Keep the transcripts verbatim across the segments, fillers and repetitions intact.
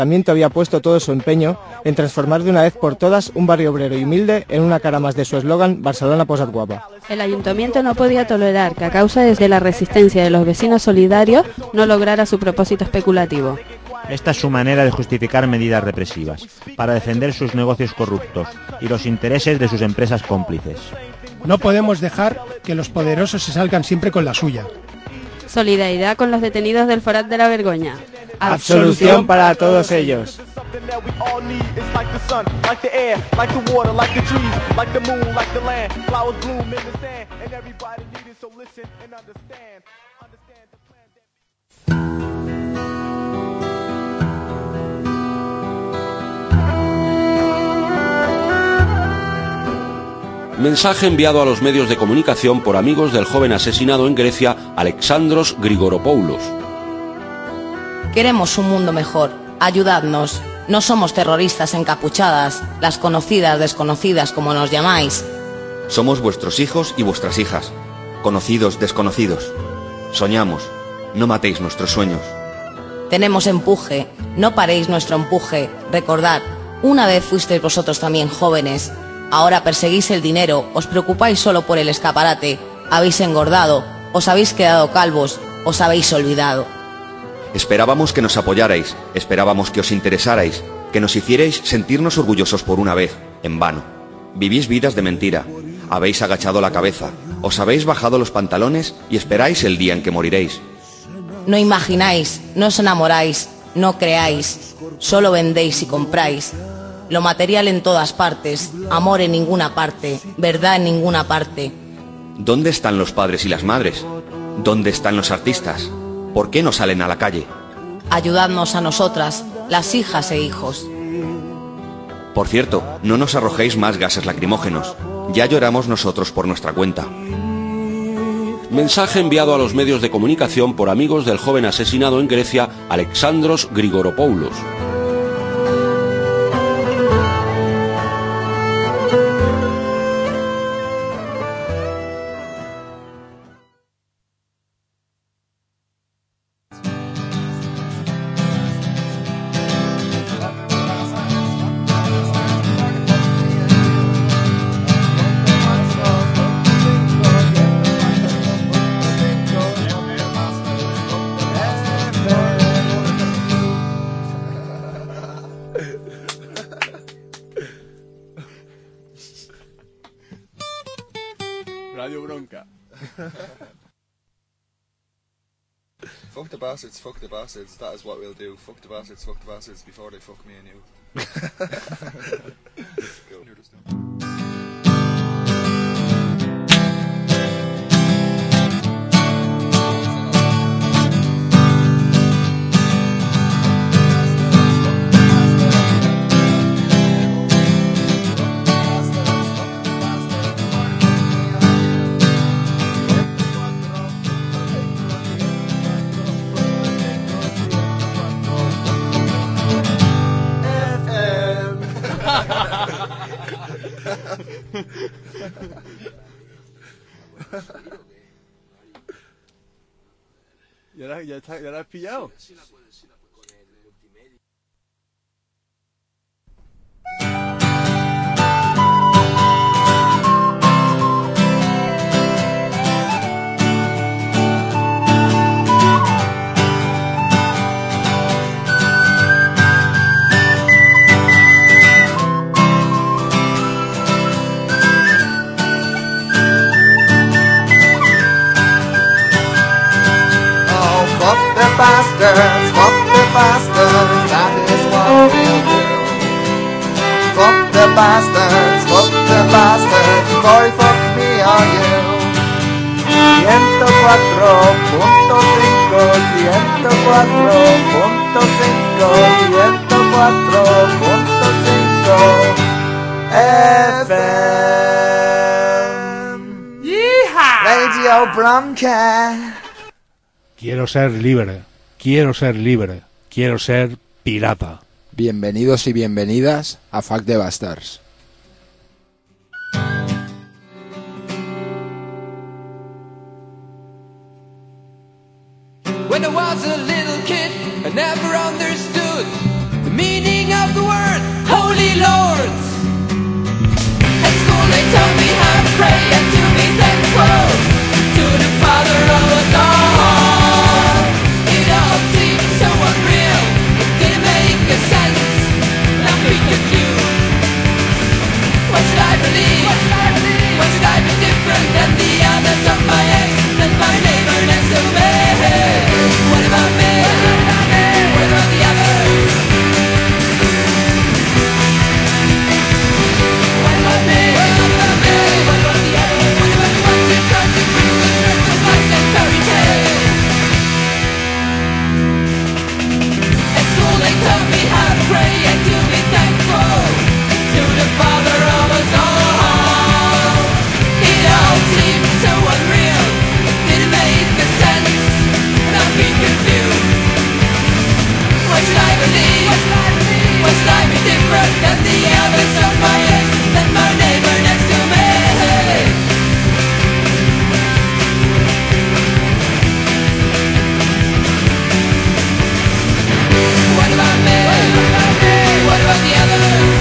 ayuntamiento había puesto todo su empeño en transformar de una vez por todas un barrio obrero y humilde en una cara más de su eslogan Barcelona posat guapa. El ayuntamiento no podía tolerar que a causa de la resistencia de los vecinos solidarios no lograra su propósito especulativo. Esta es su manera de justificar medidas represivas, para defender sus negocios corruptos y los intereses de sus empresas cómplices. No podemos dejar que los poderosos se salgan siempre con la suya. Solidaridad con los detenidos del Forat de la Vergoña. Absolución para todos ellos. Mensaje enviado a los medios de comunicación por amigos del joven asesinado en Grecia, Alexandros Grigoropoulos. Queremos un mundo mejor. Ayudadnos. No somos terroristas encapuchadas, las conocidas desconocidas como nos llamáis. Somos vuestros hijos y vuestras hijas, conocidos desconocidos. Soñamos. No matéis nuestros sueños. Tenemos empuje. No paréis nuestro empuje. Recordad, una vez fuisteis vosotros también jóvenes. Ahora perseguís el dinero, os preocupáis solo por el escaparate, habéis engordado, os habéis quedado calvos, os habéis olvidado. Esperábamos que nos apoyarais, esperábamos que os interesarais, que nos hicierais sentirnos orgullosos por una vez, en vano. Vivís vidas de mentira, habéis agachado la cabeza, os habéis bajado los pantalones y esperáis el día en que moriréis. No imagináis, no os enamoráis, no creáis, solo vendéis y compráis. Lo material en todas partes, amor en ninguna parte, verdad en ninguna parte. ¿Dónde están los padres y las madres? ¿Dónde están los artistas? ¿Por qué no salen a la calle? Ayudadnos a nosotras, las hijas e hijos. Por cierto, no nos arrojéis más gases lacrimógenos. Ya lloramos nosotros por nuestra cuenta. Mensaje enviado a los medios de comunicación por amigos del joven asesinado en Grecia, Alexandros Grigoropoulos. Radio Bronca. Fuck the bastards, fuck the bastards, that is what we'll do. Fuck the bastards, fuck the bastards before they fuck me and you. Cool. ¿Ya la, ya, está, ya la has pillado? Bastards, fuck the bastards, that is what we'll do. Fuck the bastards, fuck the bastards, boy, fuck me or you. ciento cuatro punto cinco, ciento cuatro punto cinco, ciento cuatro punto cinco F M. ¡Yeehaw! Radio Bronca. Quiero ser libre, quiero ser libre, quiero ser pirata. Bienvenidos y bienvenidas a Fuck the Bastards. When I was a little kid, I never understood the meaning of the word Holy Lords. At school they taught me how to pray and to be thankful to the Father of us all. It all seemed so unreal, it didn't make a sense, and I'm being confused. What should I believe? What should I be different than the others of my age, than my neighbor next to me? What about me? What about the others? What about me? What about me? What about the others? What about the ones who try to bring the truth of lies and fairy tales? At school they taught me how to pray and to be thankful to the Father of us all. It all seemed so unreal, it didn't make a sense, and I'm being confused. What should I believe? What should I be different than the others of my age, than my neighbor next to me? What about me? What about the others?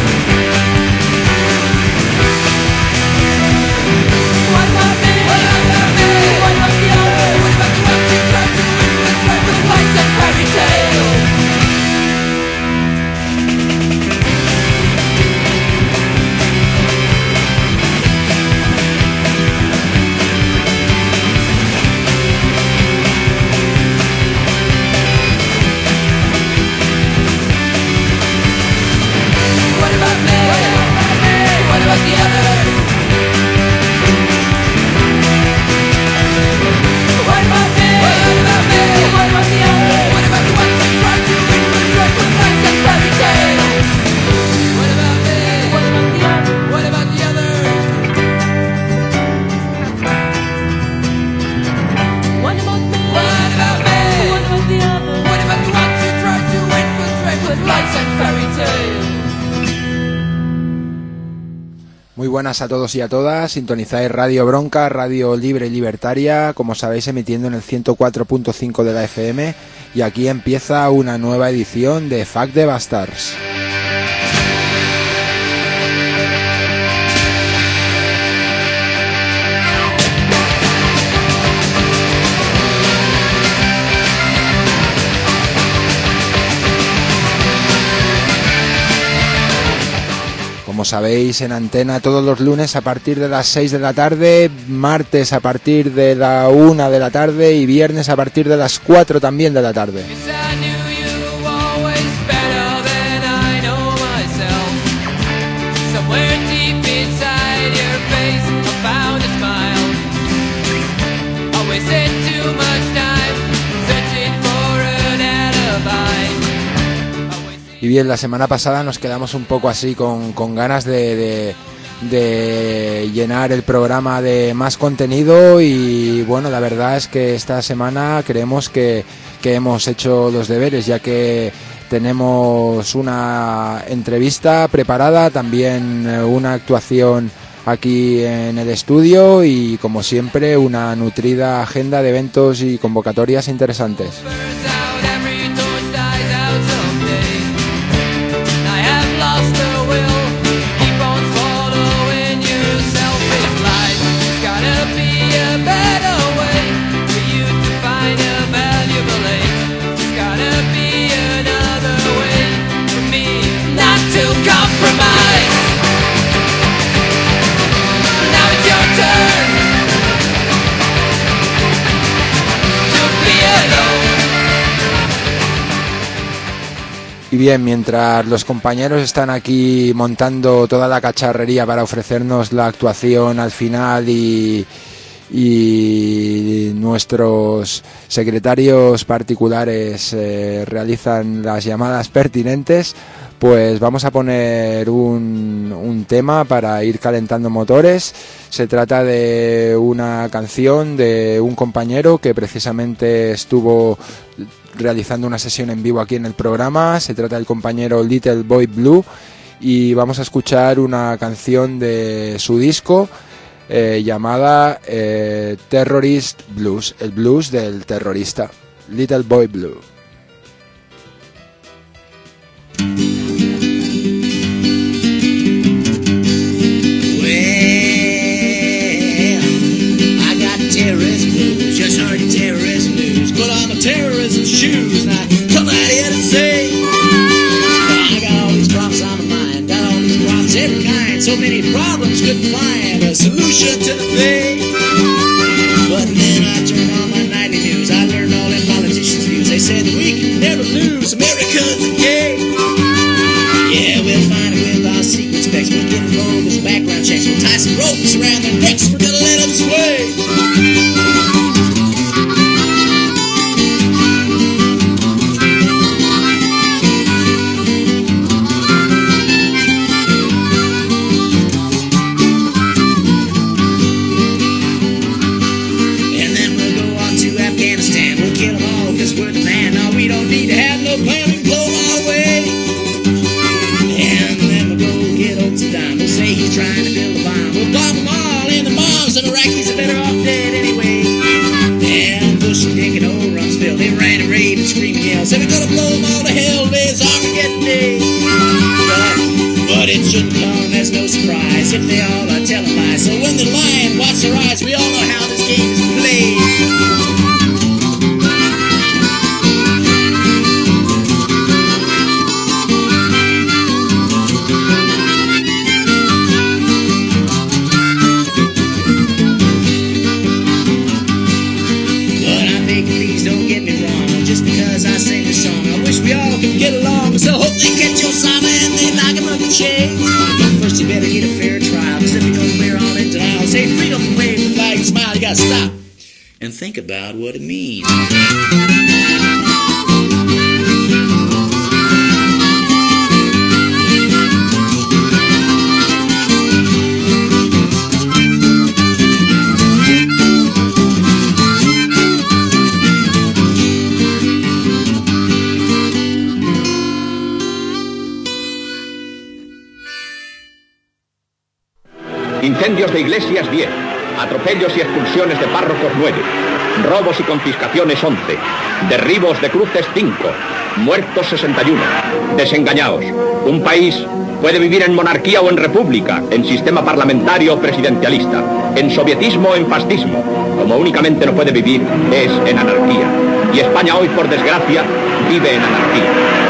What about me? What about me? What about the others? What about the ones who try to influence right with lies and fairy tales? What about me? What about the others? What about me? What about me? What about the others? What about the ones who try to influence right with lies and fairy tales? What about me? What about the others? What about the others? What about me? What about me? What about the others? What about the ones who try to influence right with lies and fairy tales? Muy buenas a todos y a todas, sintonizáis Radio Bronca, radio libre y libertaria, como sabéis emitiendo en el ciento cuatro punto cinco de la F M, y aquí empieza una nueva edición de Fuck the Bastards. Como sabéis, en antena todos los lunes a partir de las seis de la tarde, martes a partir de la una de la tarde y viernes a partir de las cuatro también de la tarde. Y bien, la semana pasada nos quedamos un poco así con, con ganas de, de, de llenar el programa de más contenido, y bueno, la verdad es que esta semana creemos que, que hemos hecho los deberes, ya que tenemos una entrevista preparada, también una actuación aquí en el estudio y, como siempre, una nutrida agenda de eventos y convocatorias interesantes. Y bien, mientras los compañeros están aquí montando toda la cacharrería para ofrecernos la actuación al final y, y nuestros secretarios particulares eh, realizan las llamadas pertinentes, pues vamos a poner un, un tema para ir calentando motores. Se trata de una canción de un compañero que precisamente estuvo realizando una sesión en vivo aquí en el programa. Se trata del compañero Little Boy Blue, y vamos a escuchar una canción de su disco eh, llamada eh, Terrorist Blues, el blues del terrorista. Little Boy Blue. So many problems couldn't find a solution to the thing. But then I turned on my nightly news. I learned all them politicians' views. They said we can never lose. America's a game. Yeah, we'll find it with our secret specs. We'll get rolled with background checks. We'll tie some ropes around their necks. We're gonna let them sway. Trying to build a bomb. We'll bomb them all, and the Moms and Iraqis are better off dead anyway. And Bush and Dick and old Rumsfeld, they ran and raved and screamed and yelled. Said we're gonna blow them all to hell, there's Armageddon Day. But, but it shouldn't come as no surprise if they all are telling lies. So when they're lying, watch their eyes. We all know how this game is played. We all can get along, so hope they catch Osama and they lock him up in chains. First you better get a fair trial, cause if you don't clear all in denial, say freedom and wave the flag and smile, you gotta stop and think about what it means. Incendios de iglesias diez, atropellos y expulsiones de párrocos nueve, robos y confiscaciones once, derribos de cruces cinco, muertos sesenta y uno. Desengañaos, un país puede vivir en monarquía o en república, en sistema parlamentario o presidencialista, en sovietismo o en fascismo. Como únicamente no puede vivir es en anarquía. Y España hoy, por desgracia, vive en anarquía.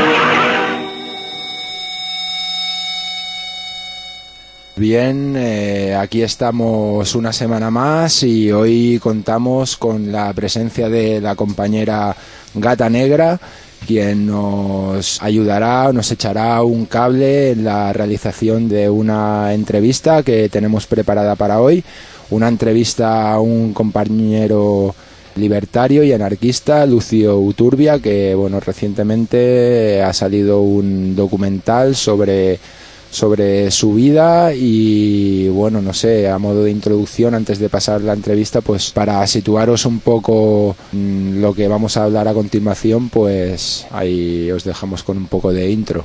Bien, eh, aquí estamos una semana más y hoy contamos con la presencia de la compañera Gata Negra, quien nos ayudará, nos echará un cable en la realización de una entrevista que tenemos preparada para hoy, una entrevista a un compañero libertario y anarquista, Lucio Uturbia, que bueno, recientemente ha salido un documental sobre sobre su vida y bueno, no sé, a modo de introducción antes de pasar la entrevista, pues para situaros un poco mmm, lo que vamos a hablar a continuación, pues ahí os dejamos con un poco de intro.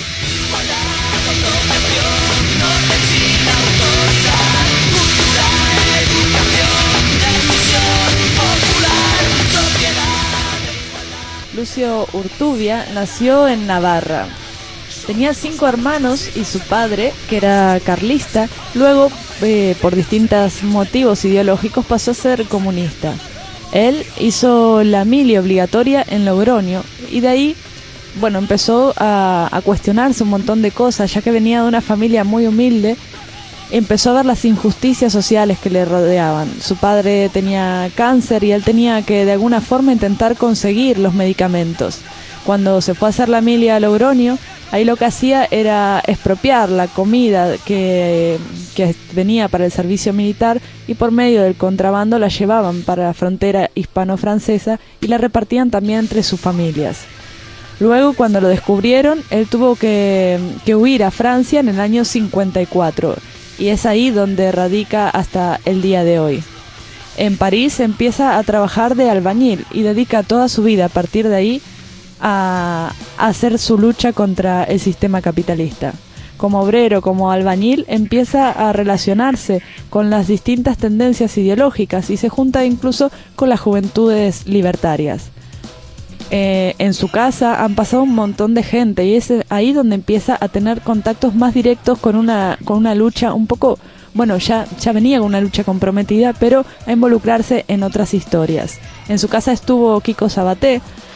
Lucio Urtubia nació en Navarra. Tenía cinco hermanos y su padre, que era carlista, luego, eh, por distintos motivos ideológicos, pasó a ser comunista. Él hizo la mili obligatoria en Logroño y de ahí, bueno, empezó a, a cuestionarse un montón de cosas, ya que venía de una familia muy humilde. Empezó a ver las injusticias sociales que le rodeaban. Su padre tenía cáncer y él tenía que de alguna forma intentar conseguir los medicamentos. Cuando se fue a hacer la mili a Logroño, ahí lo que hacía era expropiar la comida que, que venía para el servicio militar y por medio del contrabando la llevaban para la frontera hispano-francesa y la repartían también entre sus familias. Luego, cuando lo descubrieron, él tuvo que, que huir a Francia en el año cincuenta y cuatro y es ahí donde radica hasta el día de hoy. En París empieza a trabajar de albañil y dedica toda su vida a partir de ahí a hacer su lucha contra el sistema capitalista. Como obrero, como albañil, empieza a relacionarse con las distintas tendencias ideológicas y se junta incluso con las juventudes libertarias. Eh, en su casa han pasado un montón de gente y es ahí donde empieza a tener contactos más directos con una, con una lucha un poco, bueno, ya, ya venía con una lucha comprometida, pero a involucrarse en otras historias. En su casa estuvo Kiko Sabaté,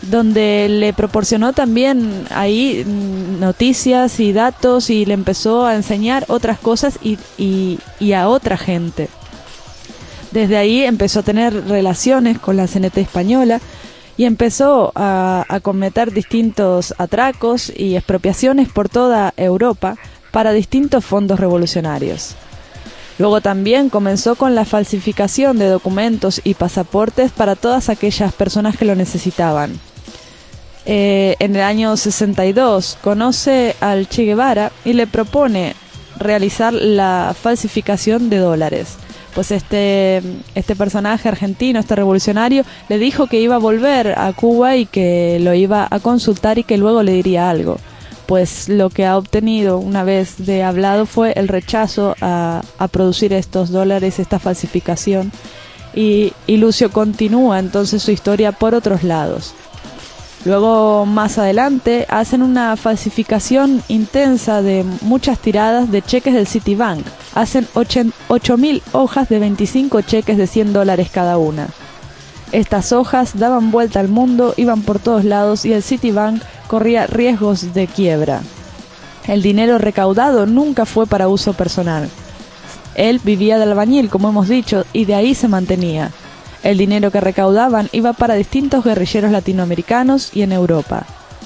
donde le proporcionó también ahí noticias y datos y le empezó a enseñar otras cosas y, y, y a otra gente. Desde ahí empezó a tener relaciones con la C N T española y empezó a, a cometer distintos atracos y expropiaciones por toda Europa para distintos fondos revolucionarios. Luego también comenzó con la falsificación de documentos y pasaportes para todas aquellas personas que lo necesitaban. Eh, en el año sesenta y dos conoce al Che Guevara y le propone realizar la falsificación de dólares. Pues este, este personaje argentino, este revolucionario, le dijo que iba a volver a Cuba y que lo iba a consultar y que luego le diría algo. Pues lo que ha obtenido una vez de hablado fue el rechazo a, a producir estos dólares, esta falsificación. Y, y Lucio continúa entonces su historia por otros lados. Luego, más adelante, hacen una falsificación intensa de muchas tiradas de cheques del Citibank. Hacen ocho mil hojas de veinticinco cheques de cien dólares cada una. Estas hojas daban vuelta al mundo, iban por todos lados y el Citibank corría riesgos de quiebra. El dinero recaudado nunca fue para uso personal. Él vivía de albañil, como hemos dicho, y de ahí se mantenía. El dinero que recaudaban iba para distintos guerrilleros latinoamericanos y en Europa.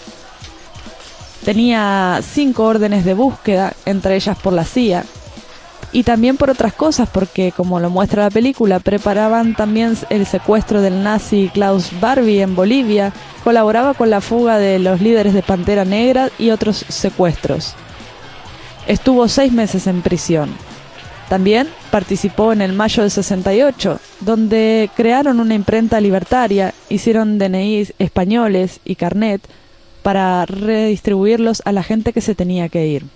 Tenía cinco órdenes de búsqueda, entre ellas por la C I A, y también por otras cosas, porque, como lo muestra la película, preparaban también el secuestro del nazi Klaus Barbie en Bolivia, colaboraba con la fuga de los líderes de Pantera Negra y otros secuestros. Estuvo seis meses en prisión. También participó en el mayo del sesenta y ocho, donde crearon una imprenta libertaria, hicieron D N Is españoles y carnet para redistribuirlos a la gente que se tenía que ir.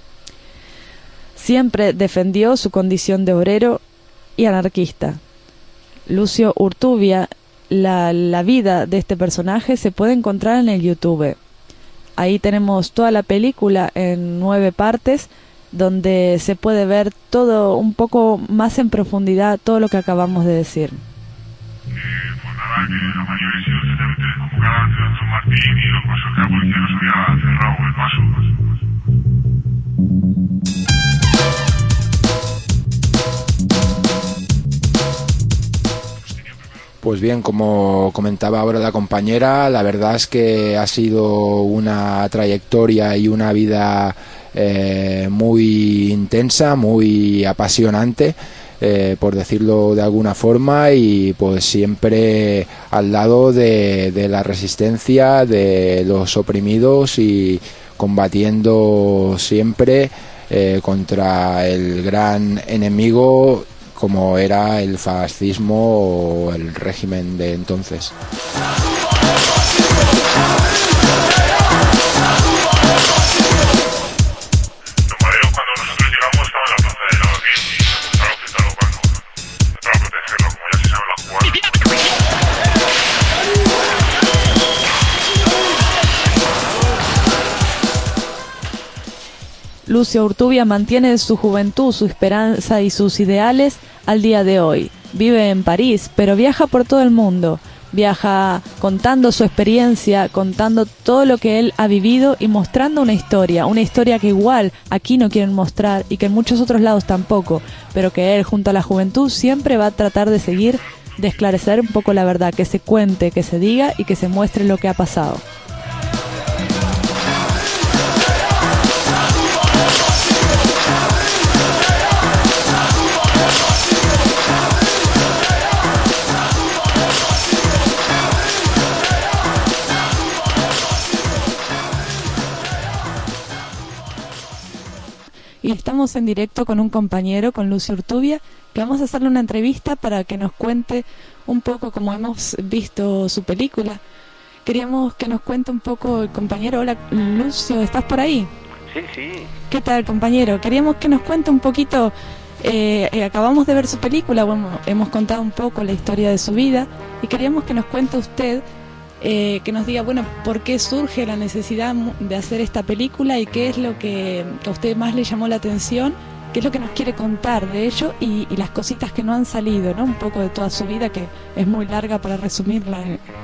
Siempre defendió su condición de obrero y anarquista. Lucio Urtubia, la, la vida de este personaje se puede encontrar en el YouTube. Ahí tenemos toda la película en nueve partes, donde se puede ver todo un poco más en profundidad, todo lo que acabamos de decir. Eh, pues nada, que la mayoría sí se debe de convocar al Teatro Martín y lo que pasó es que la policía nos había cerrado el paso. Pues bien, como comentaba ahora la compañera, la verdad es que ha sido una trayectoria y una vida eh, muy intensa, muy apasionante, eh, por decirlo de alguna forma, y pues siempre al lado de, de la resistencia, de los oprimidos y combatiendo siempre eh, contra el gran enemigo como era el fascismo o el régimen de entonces. Los maderos, cuando nosotros llegamos, estaban en la plaza de Lavapiés y se juntaron frente al local, ¿no? Para protegerlo, como ya se sabe la jugada. Lucio Urtubia mantiene su juventud, su esperanza y sus ideales al día de hoy. Vive en París, pero viaja por todo el mundo. Viaja contando su experiencia, contando todo lo que él ha vivido y mostrando una historia, una historia que igual aquí no quieren mostrar y que en muchos otros lados tampoco, pero que él junto a la juventud siempre va a tratar de seguir, de esclarecer un poco la verdad, que se cuente, que se diga y que se muestre lo que ha pasado. Y estamos en directo con un compañero, con Lucio Urtubia, que vamos a hacerle una entrevista para que nos cuente un poco cómo hemos visto su película. Queríamos que nos cuente un poco el compañero. Hola, Lucio, ¿estás por ahí? Sí, sí. ¿Qué tal, compañero? Queríamos que nos cuente un poquito, eh, eh, acabamos de ver su película, bueno, hemos contado un poco la historia de su vida, y queríamos que nos cuente usted, Eh, que nos diga, bueno, por qué surge la necesidad de hacer esta película y qué es lo que, que a usted más le llamó la atención, qué es lo que nos quiere contar de ello y, y las cositas que no han salido, ¿no? Un poco de toda su vida, que es muy larga para resumirla.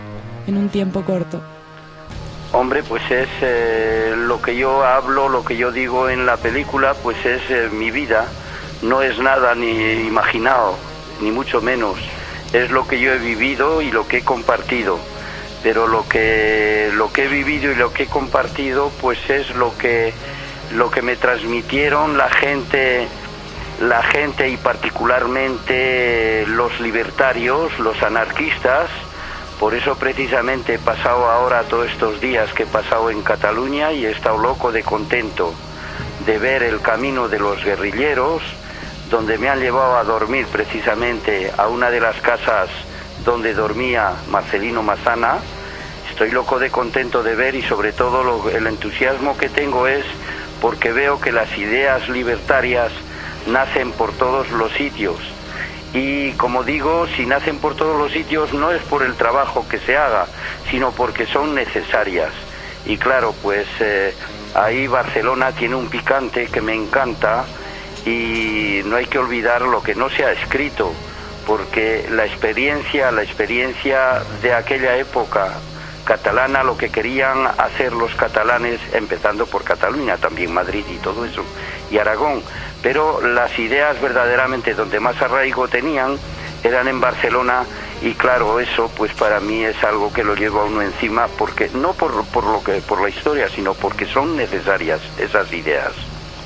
en un tiempo corto? Hombre, pues es eh, lo que yo hablo, lo que yo digo en la película, pues es eh, mi vida. No es nada ni imaginado, ni mucho menos. Es lo que yo he vivido y lo que he compartido. Pero lo que lo que he vivido y lo que he compartido, pues es lo que lo que me transmitieron la gente, la gente y particularmente los libertarios, los anarquistas. Por eso precisamente he pasado ahora todos estos días que he pasado en Cataluña y he estado loco de contento de ver el camino de los guerrilleros, donde me han llevado a dormir precisamente a una de las casas donde dormía Marcelino Mazana. Estoy loco de contento de ver y sobre todo lo, el entusiasmo que tengo es porque veo que las ideas libertarias nacen por todos los sitios. Y como digo, si nacen por todos los sitios no es por el trabajo que se haga, sino porque son necesarias. Y claro, pues eh, ahí Barcelona tiene un picante que me encanta y no hay que olvidar lo que no se ha escrito, porque la experiencia, la experiencia de aquella época catalana, lo que querían hacer los catalanes, empezando por Cataluña, también Madrid y todo eso, y Aragón, pero las ideas verdaderamente donde más arraigo tenían eran en Barcelona y claro, eso pues para mí es algo que lo llevo a uno encima, porque no por, por, lo que, por la historia, sino porque son necesarias esas ideas.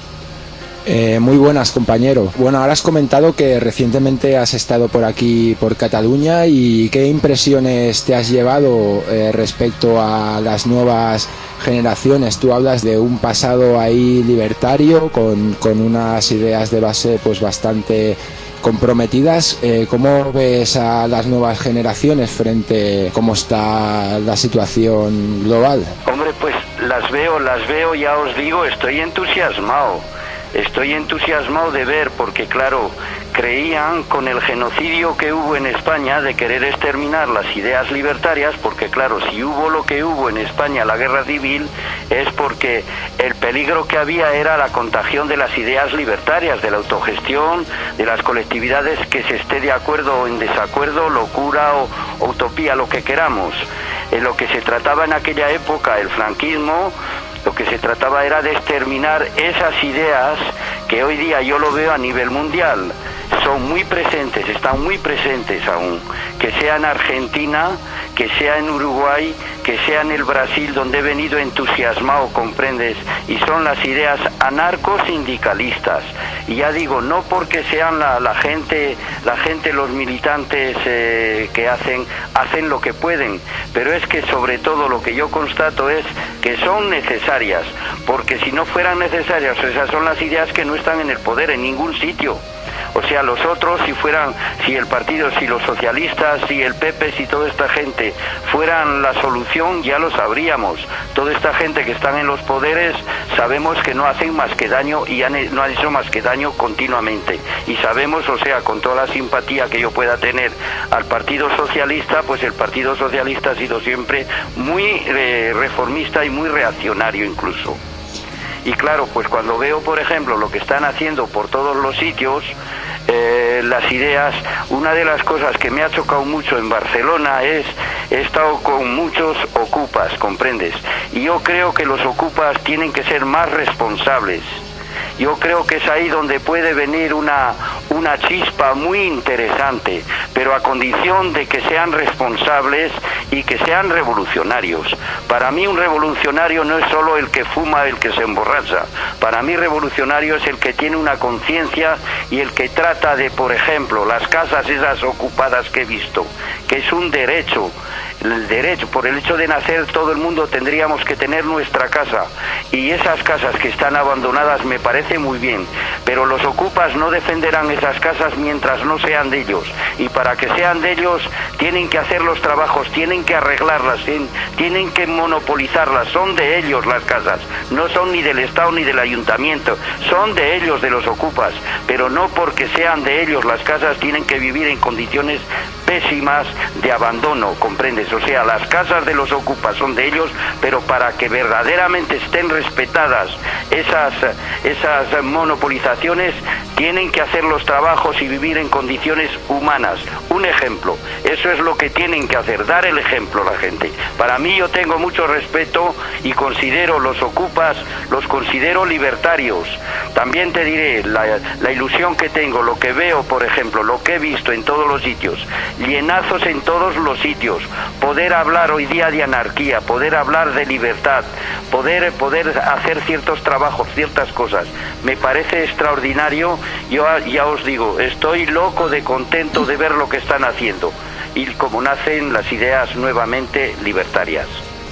Eh, muy buenas, compañero. Bueno, ahora has comentado que recientemente has estado por aquí, por Cataluña, y ¿qué impresiones te has llevado eh, respecto a las nuevas generaciones? Tú hablas de un pasado ahí libertario, con, con unas ideas de base pues bastante comprometidas. Eh, ¿Cómo ves a las nuevas generaciones frente a cómo está la situación global? Hombre, pues las veo, las veo, ya os digo, estoy entusiasmado. Estoy entusiasmado de ver, porque claro, creían con el genocidio que hubo en España de querer exterminar las ideas libertarias, porque claro, si hubo lo que hubo en España, la guerra civil, es porque el peligro que había era la contagión de las ideas libertarias, de la autogestión, de las colectividades, que se esté de acuerdo o en desacuerdo, locura o, o utopía, lo que queramos. En lo que se trataba en aquella época, el franquismo, lo que se trataba era de exterminar esas ideas que hoy día yo lo veo a nivel mundial. Son muy presentes, están muy presentes aún. Que sea en Argentina, que sea en Uruguay, que sea en el Brasil, donde he venido entusiasmado, comprendes, y son las ideas anarcosindicalistas. Y ya digo, no porque sean la, la gente, la gente, los militantes eh, que hacen, hacen lo que pueden, pero es que sobre todo lo que yo constato es que son necesarias, porque si no fueran necesarias, esas son las ideas que no están en el poder en ningún sitio. O sea, los otros, si fueran, si el partido, si los socialistas, si el P P, si toda esta gente fueran la solución, ya lo sabríamos. Toda esta gente que están en los poderes, sabemos que no hacen más que daño y han, no han hecho más que daño continuamente. Y sabemos, o sea, con toda la simpatía que yo pueda tener al Partido Socialista, pues el Partido Socialista ha sido siempre muy eh, reformista y muy reaccionario incluso. Y claro, pues cuando veo, por ejemplo, lo que están haciendo por todos los sitios, eh, las ideas, una de las cosas que me ha chocado mucho en Barcelona es, he estado con muchos ocupas, ¿comprendes? Y yo creo que los ocupas tienen que ser más responsables. Yo creo que es ahí donde puede venir una, una chispa muy interesante, pero a condición de que sean responsables y que sean revolucionarios. Para mí un revolucionario no es solo el que fuma, el que se emborracha. Para mí revolucionario es el que tiene una conciencia y el que trata de, por ejemplo, las casas esas ocupadas que he visto, que es un derecho. El derecho, por el hecho de nacer, todo el mundo tendríamos que tener nuestra casa, y esas casas que están abandonadas me parece muy bien, pero los ocupas no defenderán esas casas mientras no sean de ellos, y para que sean de ellos tienen que hacer los trabajos, tienen que arreglarlas, tienen que monopolizarlas, son de ellos las casas, no son ni del Estado ni del Ayuntamiento, son de ellos, de los ocupas, pero no porque sean de ellos las casas tienen que vivir en condiciones pésimas de abandono, ¿comprendes? O sea, las casas de los ocupas son de ellos, pero para que verdaderamente estén respetadas esas, esas monopolizaciones, tienen que hacer los trabajos y vivir en condiciones humanas. Un ejemplo, eso es lo que tienen que hacer, dar el ejemplo a la gente. Para mí, yo tengo mucho respeto y considero los ocupas, los considero libertarios. También te diré, la, la ilusión que tengo, lo que veo, por ejemplo, lo que he visto en todos los sitios, llenazos en todos los sitios, poder hablar hoy día de anarquía, poder hablar de libertad, poder, poder hacer ciertos trabajos, ciertas cosas, me parece extraordinario. Yo ya os digo, estoy loco de contento de ver lo que están haciendo y cómo nacen las ideas nuevamente libertarias.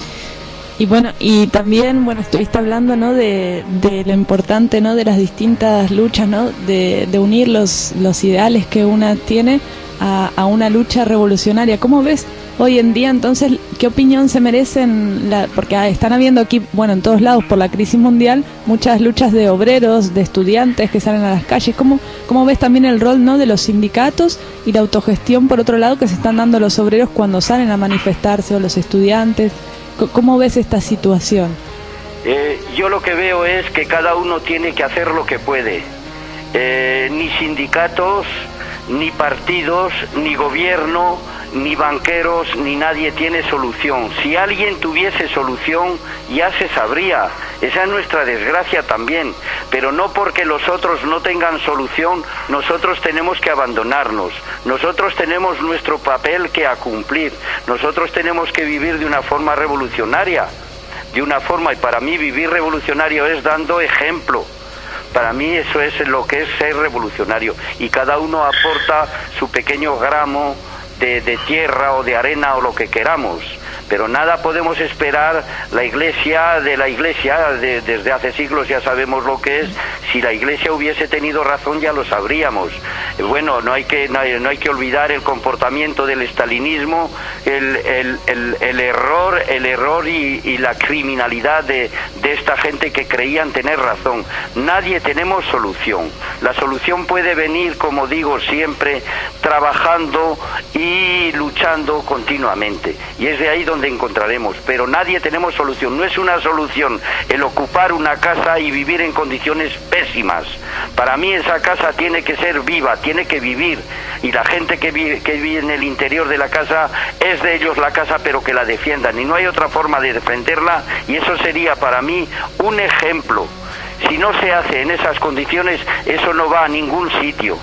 Y bueno, y también, bueno, estuviste hablando, ¿no?, de, de lo importante, ¿no?, de las distintas luchas, ¿no?, de, de unir los, los ideales que una tiene a, a una lucha revolucionaria. ¿Cómo ves hoy en día, entonces, qué opinión se merecen? La, porque están habiendo aquí, bueno, en todos lados, por la crisis mundial, muchas luchas de obreros, de estudiantes que salen a las calles. ¿Cómo, cómo ves también el rol, ¿no?, de los sindicatos y la autogestión, por otro lado, que se están dando los obreros cuando salen a manifestarse, o los estudiantes? ¿Cómo ves esta situación? Eh, yo lo que veo es que cada uno tiene que hacer lo que puede. Eh, ni sindicatos, ni partidos, ni gobierno, ni banqueros, ni nadie tiene solución. Si alguien tuviese solución, ya se sabría. Esa es nuestra desgracia también. Pero no porque los otros no tengan solución, nosotros tenemos que abandonarnos. Nosotros tenemos nuestro papel que a cumplir. Nosotros tenemos que vivir de una forma revolucionaria. De una forma, y para mí vivir revolucionario es dando ejemplo. Para mí eso es lo que es ser revolucionario. Y cada uno aporta su pequeño gramo de, de tierra o de arena o lo que queramos. Pero nada podemos esperar la Iglesia de la Iglesia, de, desde hace siglos ya sabemos lo que es. Si la Iglesia hubiese tenido razón ya lo sabríamos. Bueno, no hay que, no hay, no hay que olvidar el comportamiento del estalinismo, el, el, el, el error, el error y, y la criminalidad de, de esta gente que creían tener razón. Nadie tenemos solución. La solución puede venir, como digo siempre, trabajando y luchando continuamente. Y es de ahí donde donde encontraremos, pero nadie tenemos solución. No es una solución el ocupar una casa y vivir en condiciones pésimas. Para mí esa casa tiene que ser viva, tiene que vivir, y la gente que vive, que vive en el interior de la casa, es de ellos la casa, pero que la defiendan, y no hay otra forma de defenderla, y eso sería para mí un ejemplo. Si no se hace en esas condiciones, eso no va a ningún sitio.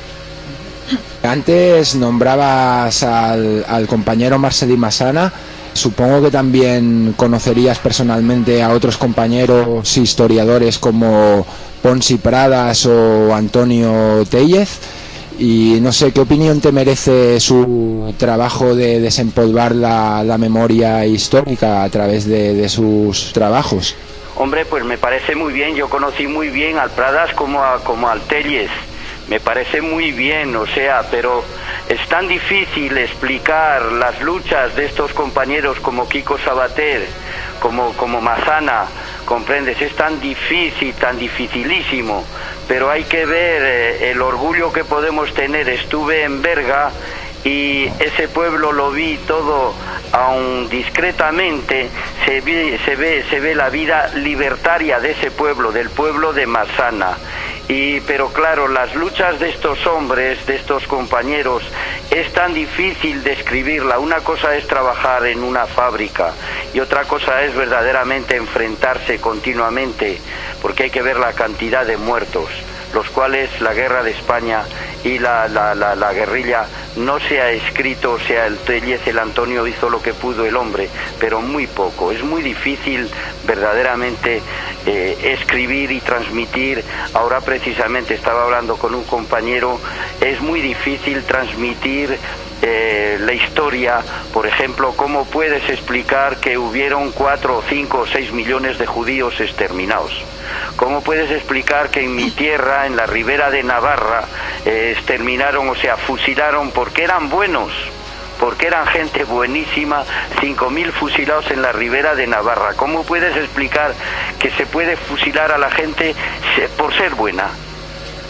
Antes nombrabas al, al compañero Marcel·lí Massana. Supongo que también conocerías personalmente a otros compañeros historiadores como Pons i Pradas o Antonio Tellez, y no sé, ¿qué opinión te merece su trabajo de desempolvar la, la memoria histórica a través de, de sus trabajos? Hombre, pues me parece muy bien. Yo conocí muy bien al Pradas como, a, como al Tellez. Me parece muy bien, o sea, pero es tan difícil explicar las luchas de estos compañeros como Quico Sabater, como, como Massana, ¿comprendes? Es tan difícil, tan dificilísimo, pero hay que ver eh, el orgullo que podemos tener. Estuve en Berga y ese pueblo lo vi todo, aun discretamente, se ve, se ve, se ve la vida libertaria de ese pueblo, del pueblo de Massana. Y, pero claro, las luchas de estos hombres, de estos compañeros, es tan difícil describirla. Una cosa es trabajar en una fábrica y otra cosa es verdaderamente enfrentarse continuamente, porque hay que ver la cantidad de muertos, los cuales la guerra de España y la, la, la, la guerrilla no se ha escrito. O sea, el Tellez, el Antonio hizo lo que pudo el hombre, pero muy poco. Es muy difícil verdaderamente eh, escribir y transmitir. Ahora precisamente estaba hablando con un compañero, es muy difícil transmitir Eh, la historia. Por ejemplo, ¿cómo puedes explicar que hubieron cuatro o cinco o seis millones de judíos exterminados? ¿Cómo puedes explicar que en mi tierra, en la ribera de Navarra, eh, exterminaron, o sea, fusilaron porque eran buenos, porque eran gente buenísima, cinco mil fusilados en la ribera de Navarra? ¿Cómo puedes explicar que se puede fusilar a la gente por ser buena?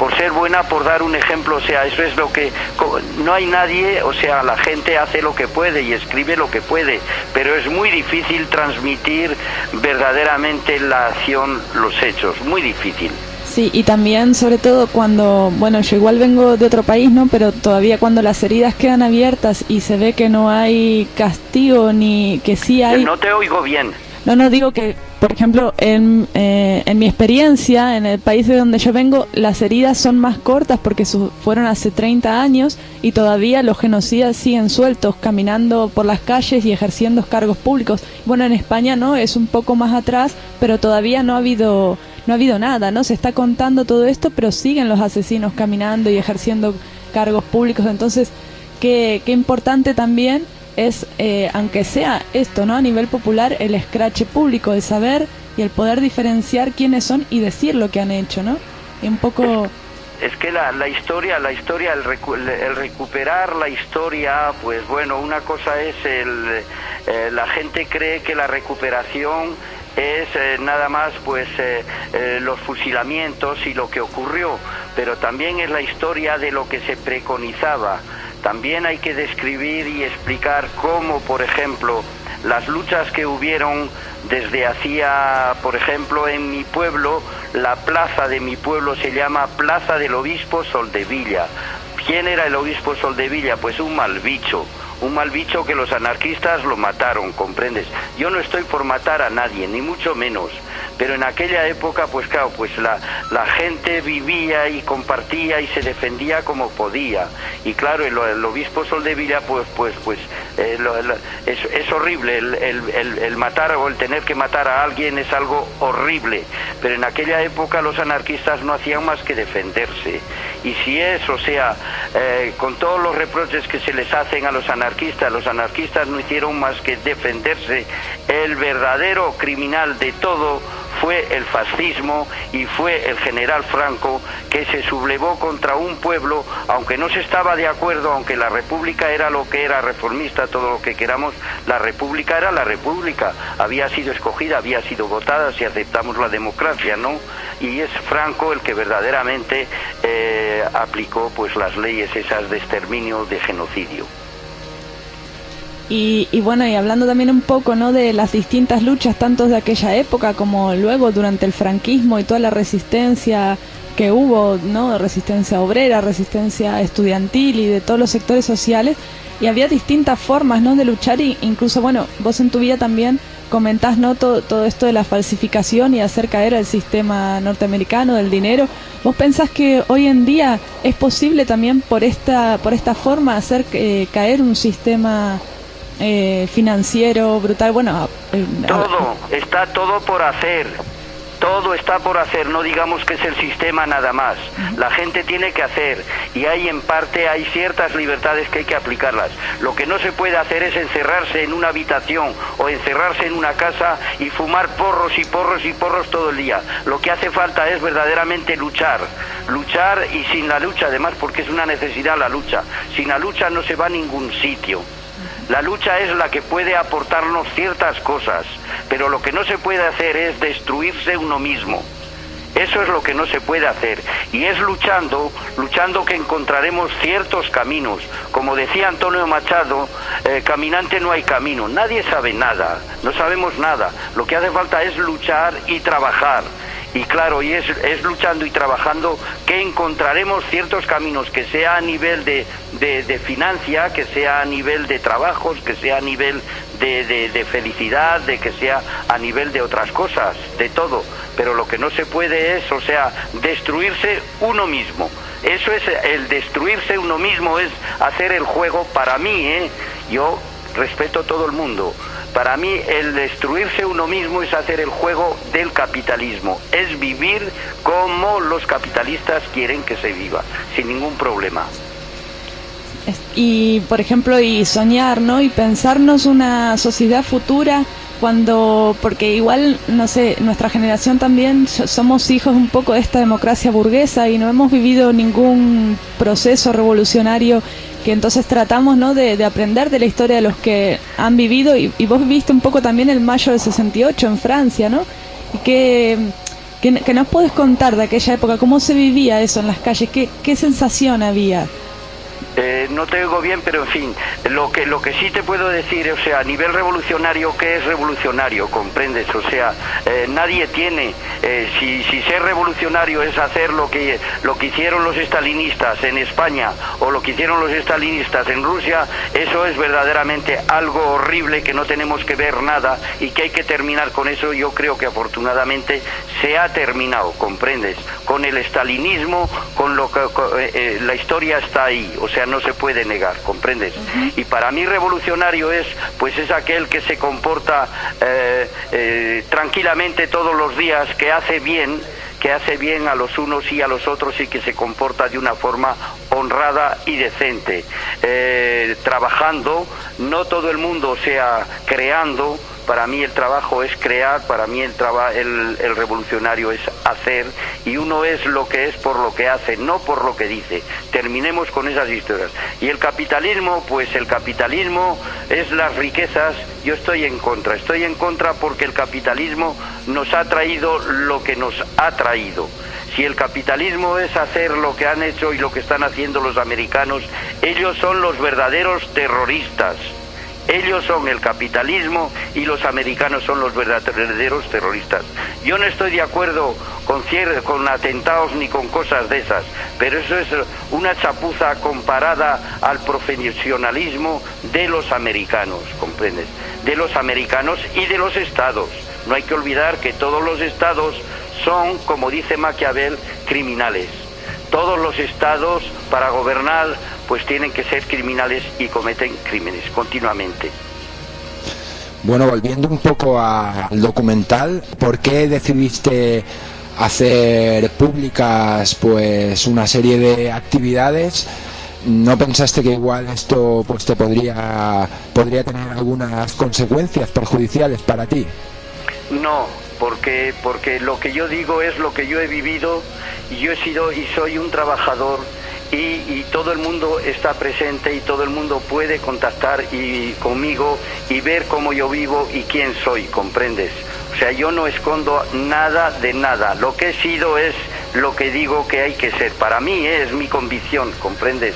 por ser buena, por dar un ejemplo, o sea, eso es lo que, no hay nadie, o sea, la gente hace lo que puede y escribe lo que puede, pero es muy difícil transmitir verdaderamente la acción, los hechos, muy difícil. Sí, y también, sobre todo, cuando, bueno, yo igual vengo de otro país, ¿no? Pero todavía cuando las heridas quedan abiertas y se ve que no hay castigo, ni que sí hay... No te oigo bien. No, no, digo que, por ejemplo, en, eh, en mi experiencia, en el país de donde yo vengo, las heridas son más cortas porque su, fueron hace treinta años y todavía los genocidas siguen sueltos, caminando por las calles y ejerciendo cargos públicos. Bueno, en España no, es un poco más atrás, pero todavía no ha habido... No ha habido nada, ¿no? Se está contando todo esto, pero siguen los asesinos caminando y ejerciendo cargos públicos. Entonces, qué, qué importante también es, eh, aunque sea esto, ¿no? A nivel popular, el escrache público, el saber y el poder diferenciar quiénes son y decir lo que han hecho, ¿no? Y un poco... Es que la, la historia, la historia, el, recu el recuperar la historia, pues bueno, una cosa es el... Eh, la gente cree que la recuperación es eh, nada más pues eh, eh, los fusilamientos y lo que ocurrió, pero también es la historia de lo que se preconizaba. También hay que describir y explicar cómo, por ejemplo, las luchas que hubieron desde hacía, por ejemplo, en mi pueblo, la plaza de mi pueblo se llama Plaza del Obispo Soldevilla. ¿Quién era el obispo Soldevilla? Pues un mal bicho. Un mal bicho que los anarquistas lo mataron, ¿comprendes? Yo no estoy por matar a nadie, ni mucho menos, pero en aquella época, pues claro, pues la, la gente vivía y compartía y se defendía como podía, y claro, el, el obispo Soldevilla, pues pues pues eh, lo, lo, es, es horrible, el, el, el, el matar o el tener que matar a alguien es algo horrible, pero en aquella época los anarquistas no hacían más que defenderse, y si es, o sea, eh, con todos los reproches que se les hacen a los anarquistas, los anarquistas no hicieron más que defenderse. El verdadero criminal de todo fue el fascismo y fue el general Franco, que se sublevó contra un pueblo, aunque no se estaba de acuerdo, aunque la república era lo que era, reformista, todo lo que queramos, la república era la república, había sido escogida, había sido votada, si aceptamos la democracia, ¿no? Y es Franco el que verdaderamente eh, aplicó pues las leyes esas de exterminio, de genocidio. Y, y bueno, y hablando también un poco, ¿no?, de las distintas luchas, tanto de aquella época como luego durante el franquismo y toda la resistencia que hubo, ¿no?, resistencia obrera, resistencia estudiantil y de todos los sectores sociales, y había distintas formas, ¿no?, de luchar, y incluso, bueno, vos en tu vida también comentás, ¿no?, todo, todo esto de la falsificación y hacer caer al sistema norteamericano del dinero. ¿Vos pensás que hoy en día es posible también por esta, por esta forma hacer eh, caer un sistema Eh, financiero brutal? Bueno, eh, todo, está todo por hacer, todo está por hacer, no digamos que es el sistema nada más, la gente tiene que hacer, y hay en parte, hay ciertas libertades que hay que aplicarlas. Lo que no se puede hacer es encerrarse en una habitación o encerrarse en una casa y fumar porros y porros y porros todo el día. Lo que hace falta es verdaderamente luchar, luchar, y sin la lucha además, porque es una necesidad la lucha, sin la lucha no se va a ningún sitio. La lucha es la que puede aportarnos ciertas cosas, pero lo que no se puede hacer es destruirse uno mismo. Eso es lo que no se puede hacer, y es luchando, luchando que encontraremos ciertos caminos. Como decía Antonio Machado, eh, caminante no hay camino, nadie sabe nada, no sabemos nada. Lo que hace falta es luchar y trabajar. Y claro, y es, es luchando y trabajando que encontraremos ciertos caminos, que sea a nivel de, de, de financia, que sea a nivel de trabajos, que sea a nivel de, de, de felicidad, de que sea a nivel de otras cosas, de todo. Pero lo que no se puede es, o sea, destruirse uno mismo. Eso es, el destruirse uno mismo es hacer el juego, para mí, ¿eh? Yo respeto a todo el mundo. Para mí el destruirse uno mismo es hacer el juego del capitalismo, es vivir como los capitalistas quieren que se viva, sin ningún problema. Y, por ejemplo, y soñar, ¿no?, y pensarnos una sociedad futura, cuando, porque igual, no sé, nuestra generación también somos hijos un poco de esta democracia burguesa y no hemos vivido ningún proceso revolucionario, que entonces tratamos, ¿no?, de, de aprender de la historia de los que han vivido, y, y vos viviste un poco también el mayo del sesenta y ocho en Francia, ¿no? Y que, ¿Qué, qué nos puedes contar de aquella época? ¿Cómo se vivía eso en las calles? ¿Qué, qué sensación había? Eh, no te oigo bien, pero en fin, lo que lo que sí te puedo decir, o sea, a nivel revolucionario, ¿qué es revolucionario? ¿Comprendes? O sea, eh, nadie tiene, eh, si, si ser revolucionario es hacer lo que lo que hicieron los estalinistas en España o lo que hicieron los estalinistas en Rusia, eso es verdaderamente algo horrible que no tenemos que ver nada y que hay que terminar con eso. Yo creo que afortunadamente se ha terminado, ¿comprendes? Con el estalinismo, con lo que con, eh, la historia está ahí, o sea, no se puede negar, ¿comprendes? Uh-huh. Y para mí revolucionario es, pues es aquel que se comporta eh, eh, tranquilamente todos los días, que hace bien, que hace bien a los unos y a los otros y que se comporta de una forma honrada y decente, eh, trabajando, no todo el mundo, o sea, creando. Para mí el trabajo es crear, para mí el, traba, el, el revolucionario es hacer, y uno es lo que es por lo que hace, no por lo que dice. Terminemos con esas historias. Y el capitalismo, pues el capitalismo es las riquezas. Yo estoy en contra, estoy en contra porque el capitalismo nos ha traído lo que nos ha traído. Si el capitalismo es hacer lo que han hecho y lo que están haciendo los americanos, ellos son los verdaderos terroristas. Ellos son el capitalismo y los americanos son los verdaderos terroristas. Yo no estoy de acuerdo con, cier- con atentados ni con cosas de esas, pero eso es una chapuza comparada al profesionalismo de los americanos, ¿comprendes? De los americanos y de los estados. No hay que olvidar que todos los estados son, como dice Maquiavel, criminales. Todos los estados, para gobernar, pues tienen que ser criminales y cometen crímenes continuamente. Bueno, volviendo un poco a- al documental, ¿por qué decidiste hacer públicas pues una serie de actividades? ¿No pensaste que igual esto pues te podría podría tener algunas consecuencias perjudiciales para ti? No, porque porque lo que yo digo es lo que yo he vivido, y yo he sido y soy un trabajador, y, y todo el mundo está presente y todo el mundo puede contactar y conmigo y ver cómo yo vivo y quién soy, ¿comprendes? O sea, yo no escondo nada de nada. Lo que he sido es lo que digo que hay que ser. Para mí es mi convicción, ¿comprendes?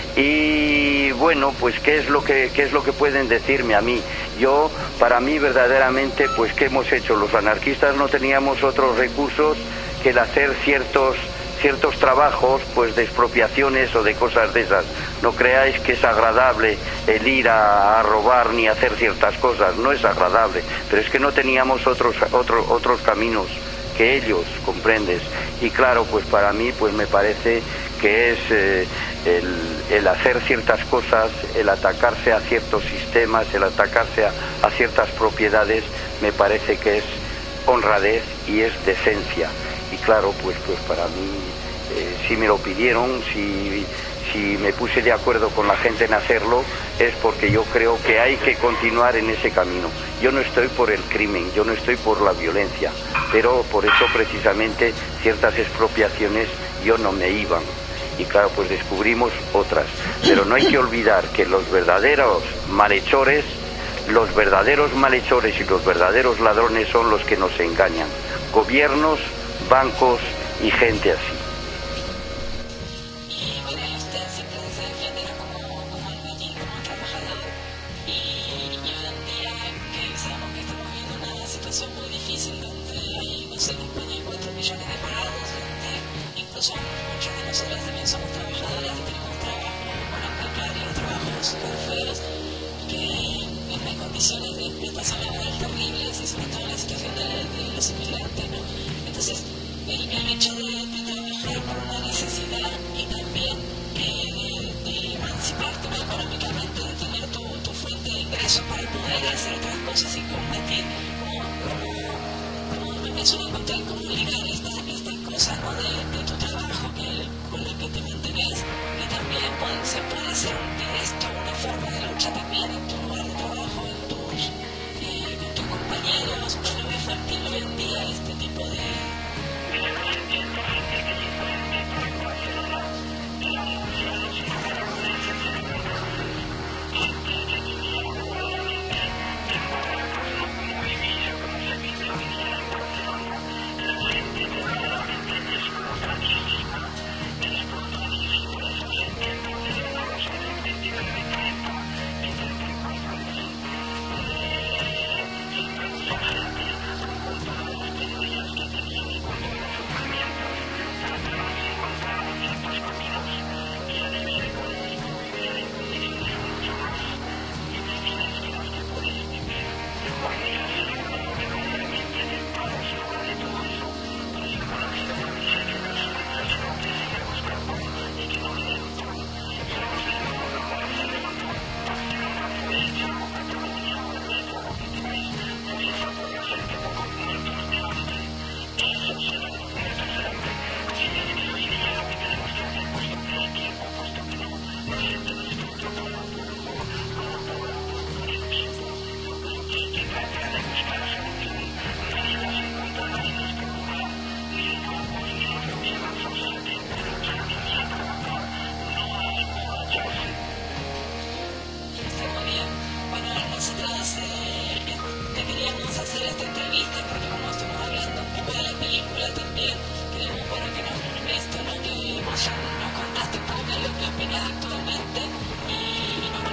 Y bueno, pues qué es lo que qué es lo que pueden decirme a mí. Yo, para mí verdaderamente, pues qué hemos hecho. Los anarquistas no teníamos otros recursos que el hacer ciertos ciertos trabajos, pues de expropiaciones o de cosas de esas. No creáis que es agradable el ir a, a robar ni hacer ciertas cosas. No es agradable, pero es que no teníamos otros otros otros caminos que ellos, ¿comprendes? Y claro, pues para mí, pues me parece que es eh, el, el hacer ciertas cosas, el atacarse a ciertos sistemas, el atacarse a, a ciertas propiedades, me parece que es honradez y es decencia. Y claro, pues pues para mí, eh, si me lo pidieron, si, si me puse de acuerdo con la gente en hacerlo, es porque yo creo que hay que continuar en ese camino. Yo no estoy por el crimen, yo no estoy por la violencia, pero por eso precisamente ciertas expropiaciones yo no me iban. Y claro, pues descubrimos otras. Pero no hay que olvidar que los verdaderos malhechores, los verdaderos malhechores y los verdaderos ladrones son los que nos engañan. Gobiernos, bancos y gente así. Condiciones de explotación laboral terribles y sobre todo la situación de, de los inmigrantes, ¿no? Entonces, el, el hecho de, de trabajar por una necesidad y también eh, de, de emanciparte económicamente, de tener tu, tu fuente de ingresos para poder hacer otras cosas y combatir, como, como, como me empiezo a encontrar, cómo ligar estas esta cosas, ¿no? de, de tu trabajo que, con la que te mantenés, y también puede, se puede hacer de esto una forma de lucha también en tu lugar de trabajo, en tus, eh, con tus compañeros. Yo no veo fácil hoy en día este tipo de ya nos contaste un poco lo que opinas actualmente y nos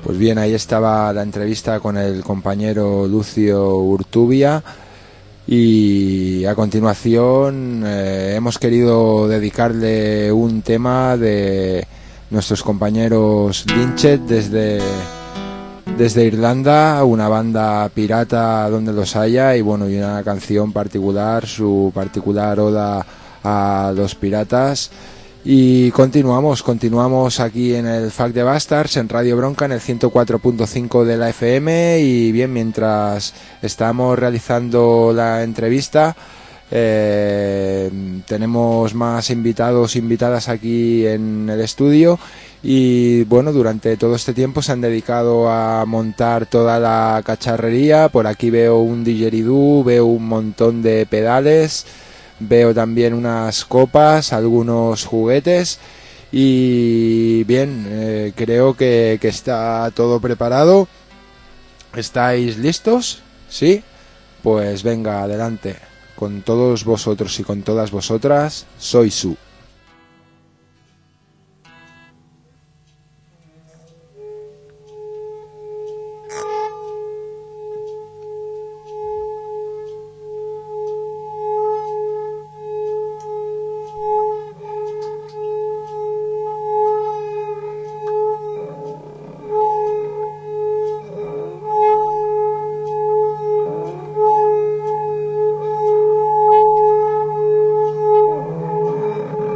Pues bien, ahí estaba la entrevista con el compañero Lucio Urtubia y a continuación eh, hemos querido dedicarle un tema de nuestros compañeros Lynchet desde, desde Irlanda, una banda pirata donde los haya, y bueno, y una canción particular, su particular oda a los piratas. Y continuamos, continuamos aquí en el Fact de Bastards, en Radio Bronca, en el ciento cuatro punto cinco de la F M. Y bien, mientras estamos realizando la entrevista, eh, tenemos más invitados, invitadas aquí en el estudio. Y bueno, durante todo este tiempo se han dedicado a montar toda la cacharrería. Por aquí veo un didgeridoo, veo un montón de pedales, veo también unas copas, algunos juguetes. Y bien, eh, creo que, que está todo preparado. ¿Estáis listos? ¿Sí? Pues venga, adelante. Con todos vosotros y con todas vosotras, soy Su. Thank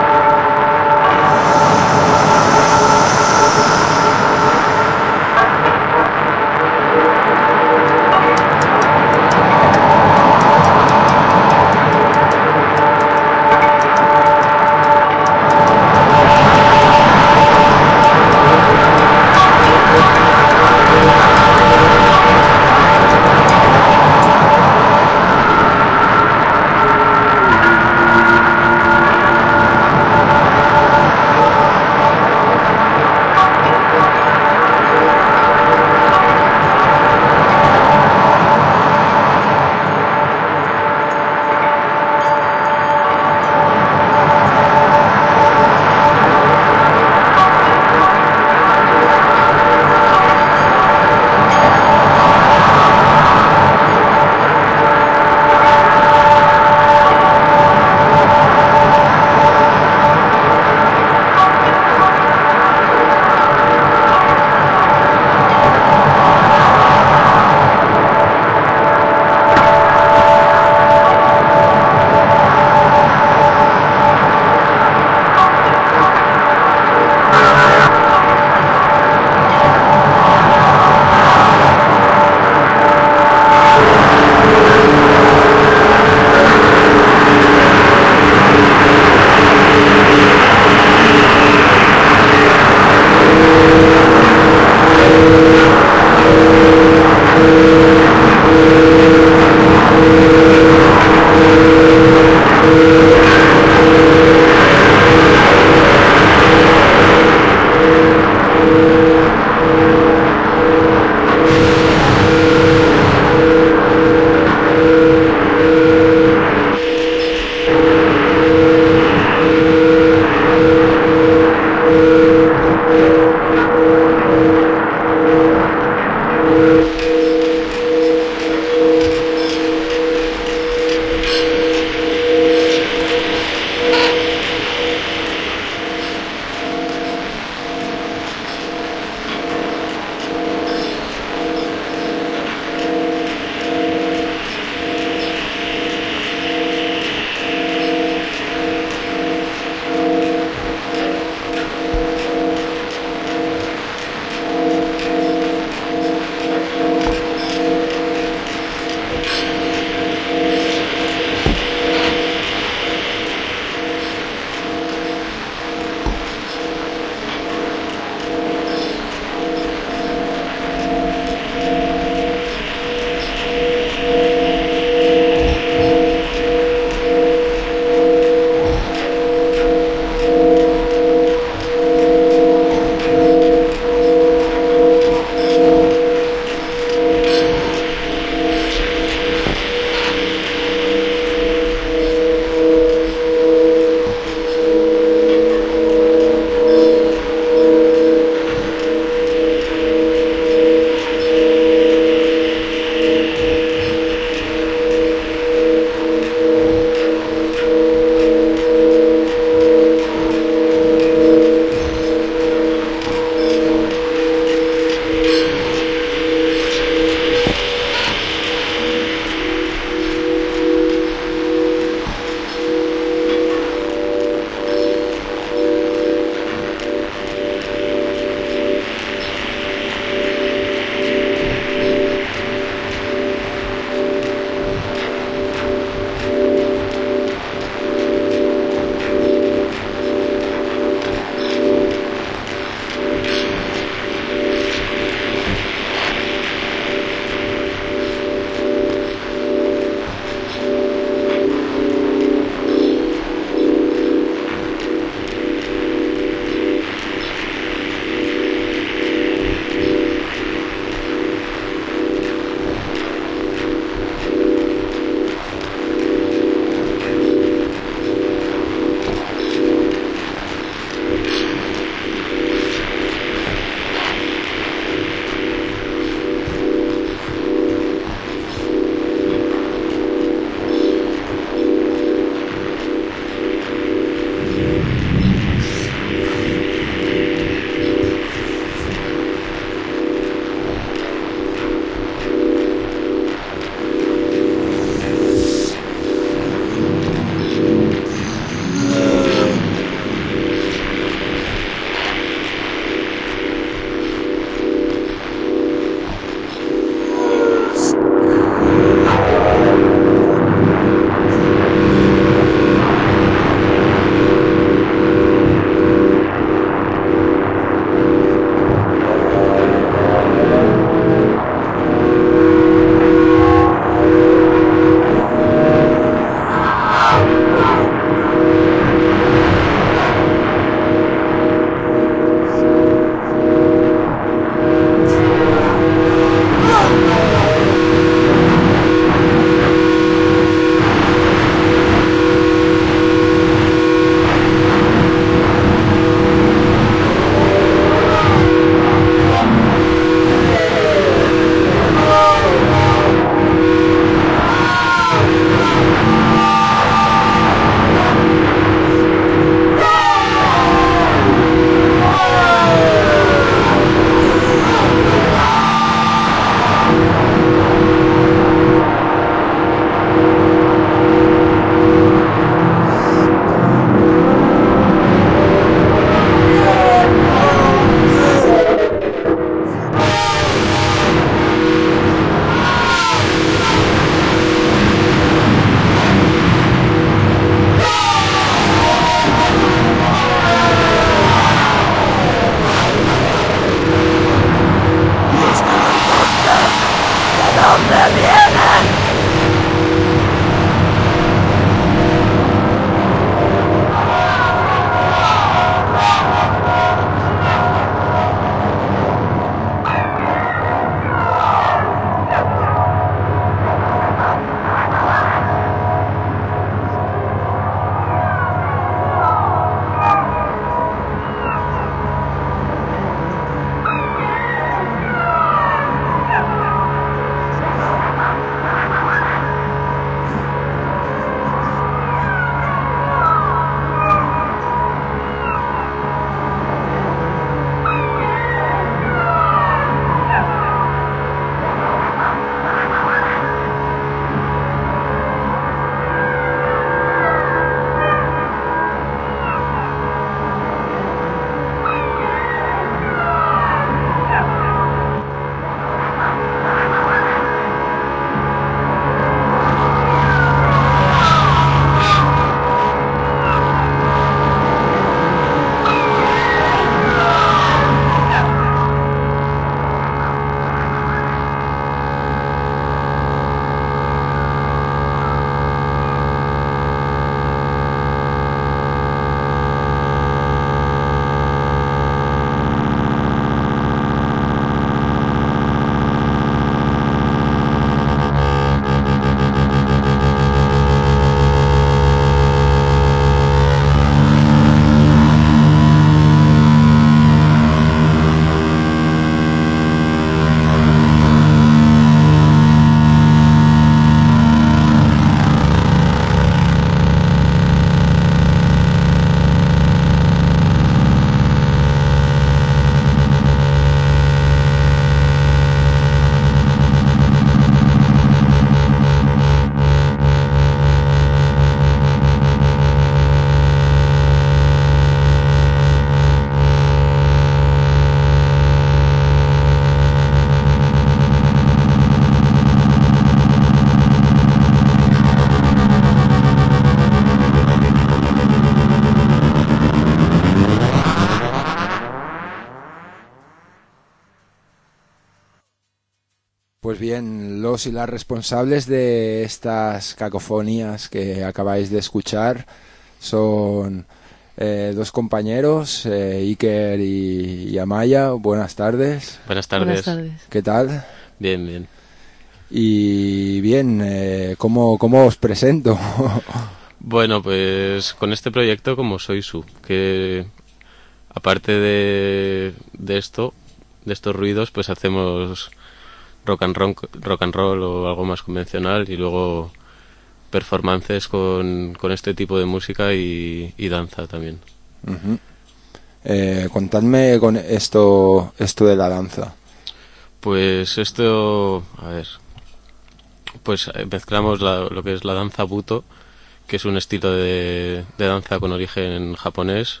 Pues bien, los y las responsables de estas cacofonías que acabáis de escuchar son eh, dos compañeros, eh, Iker y, y Amaya. Buenas tardes. Buenas tardes. Buenas tardes. ¿Qué tal? Bien, bien. Y bien, eh, ¿cómo, ¿cómo os presento? Bueno, pues con este proyecto como soy su, que aparte de, de esto, de estos ruidos, pues hacemos rock and roll, rock and roll o algo más convencional y luego performances con, con este tipo de música y, y danza también. Uh-huh. eh, contadme con esto, esto de la danza. Pues esto, a ver, pues mezclamos la, lo que es la danza Buto, que es un estilo de, de danza con origen japonés,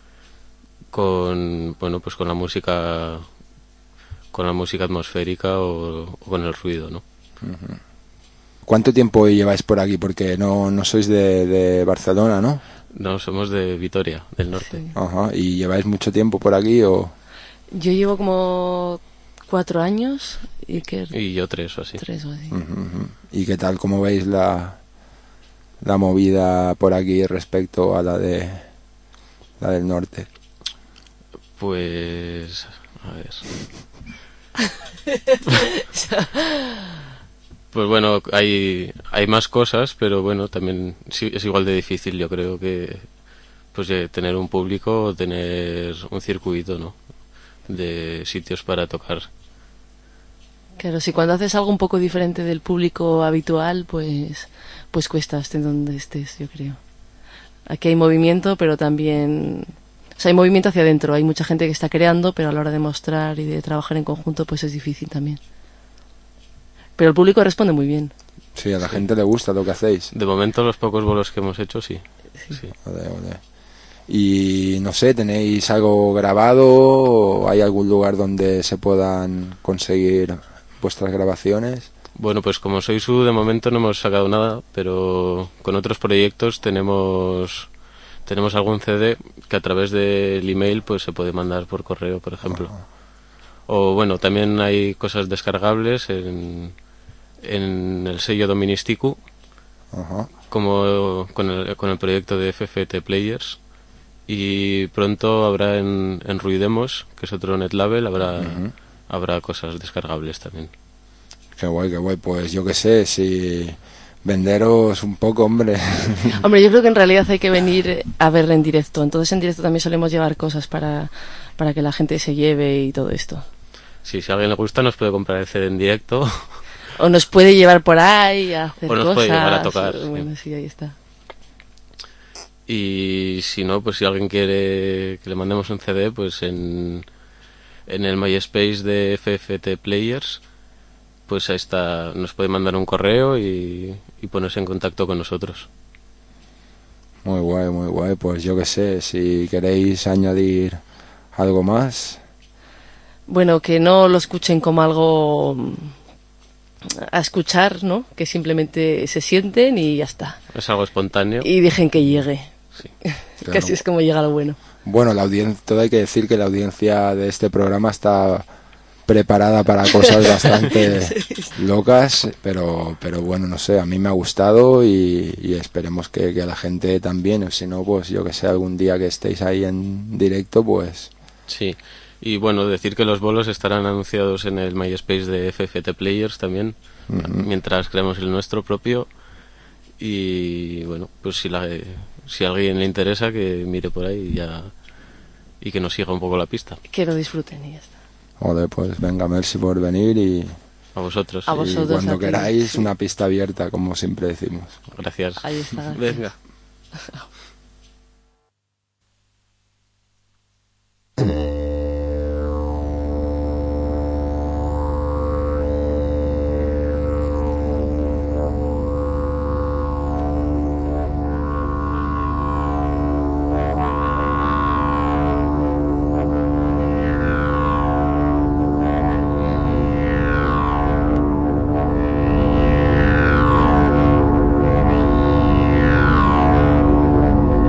con, bueno, pues con la música, con la música atmosférica o, o con el ruido, ¿no? Uh-huh. ¿Cuánto tiempo lleváis por aquí? Porque no, no sois de, de Barcelona, ¿no? No, somos de Vitoria, del norte. Sí. Ajá. ¿Y lleváis mucho tiempo por aquí o...? Yo llevo como cuatro años y que Y yo tres o así. tres o así. Uh-huh, uh-huh. ¿Y qué tal? ¿Cómo veis la, la movida por aquí respecto a la de la del norte? Pues... a ver... Pues bueno, hay hay más cosas, pero bueno, también sí, es igual de difícil, yo creo, que pues eh, tener un público o tener un circuito, ¿no? De sitios para tocar. Claro, si cuando haces algo un poco diferente del público habitual, pues pues cuesta estés donde estés, yo creo. Aquí hay movimiento, pero también... O sea, hay movimiento hacia adentro, hay mucha gente que está creando, pero a la hora de mostrar y de trabajar en conjunto, pues es difícil también. Pero el público responde muy bien. Sí, a la sí. gente le gusta lo que hacéis. De momento, los pocos bolos que hemos hecho, sí. sí. sí. Vale, vale. Y no sé, ¿tenéis algo grabado o hay algún lugar donde se puedan conseguir vuestras grabaciones? Bueno, pues como soy su, de momento no hemos sacado nada, pero con otros proyectos tenemos tenemos algún C D que a través del email pues se puede mandar por correo, por ejemplo. Uh-huh. O bueno, también hay cosas descargables en, en el sello Doministicu, uh-huh. como con el, con el proyecto de F F T Players. Y pronto habrá en, en Ruidemos, que es otro netlabel, habrá, uh-huh. habrá cosas descargables también. Qué guay, qué guay. Pues yo qué sé, si venderos un poco, hombre. Hombre, yo creo que en realidad hay que venir a verla en directo. Entonces en directo también solemos llevar cosas para, para que la gente se lleve y todo esto. Sí, si a alguien le gusta nos puede comprar el C D en directo. O nos puede llevar por ahí a hacer o nos cosas. Puede llevar a tocar. Bueno, sí. sí, ahí está. Y si no, pues si alguien quiere que le mandemos un C D, pues en, en el MySpace de F F T Players, pues ahí está, nos puede mandar un correo y, y ponerse en contacto con nosotros. Muy guay, muy guay. Pues yo qué sé, si queréis añadir algo más. Bueno, que no lo escuchen como algo a escuchar, ¿no? Que simplemente se sienten y ya está. Es algo espontáneo. Y dejen que llegue. Sí. Claro. Que así es como llega lo bueno. Bueno, la audiencia, todo hay que decir que la audiencia de este programa está preparada para cosas bastante sí. locas, pero pero bueno, no sé, a mí me ha gustado y, y esperemos que, que a la gente también, o si no, pues yo que sé, algún día que estéis ahí en directo, pues... Sí, y bueno, decir que los bolos estarán anunciados en el MySpace de F F T Players también, uh-huh. mientras creamos el nuestro propio, y bueno, pues si la... si a alguien le interesa, que mire por ahí y ya y que nos siga un poco la pista. Que lo disfruten y ya está. Joder, pues venga, merci por venir y... A vosotros. A y vosotros. cuando a queráis, sí. una pista abierta, como siempre decimos. Gracias. Ahí está. Venga. Thank